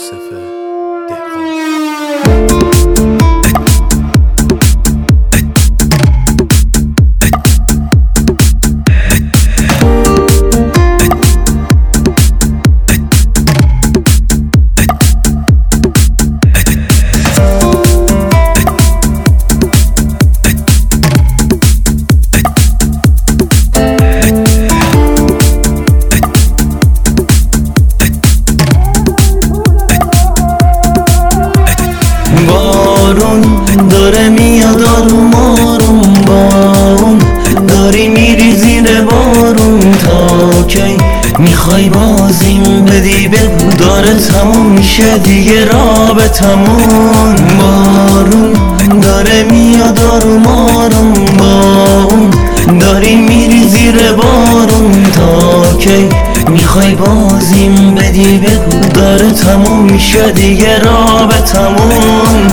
یوسف دهقان. بارون داره میاد آروم آروم، بارون داری میری زیر بارون. تا کی میخوای بازیم بدی؟ بگو داره تموم میشه دیگه رابطمون. بارون داره میاد آروم آروم، بارون داری میری زیر بارون. تا کی میخوای بازیم بدی؟ بگو داره تموم میشه دیگه رابطمون.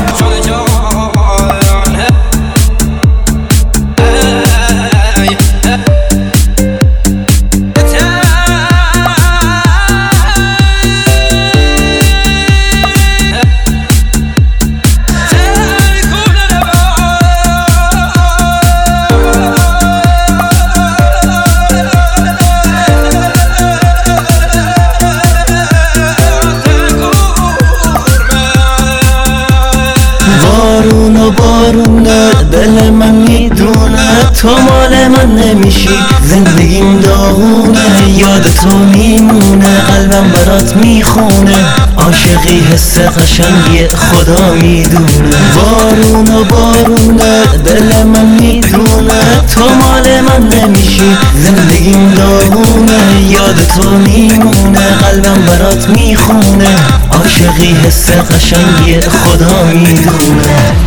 بارونه دل من میدونه تو مال من نمیشی، زندگیم داغونه یاد تو میمونه، قلبم برات میخونه، عاشقی حس قشنگی خدا میدونه. بارونه دل من میدونه تو مال من نمیشی، زندگیم داغونه یاد تو میمونه، قلبم برات میخونه، عاشقی حس قشنگی خدا میدونه.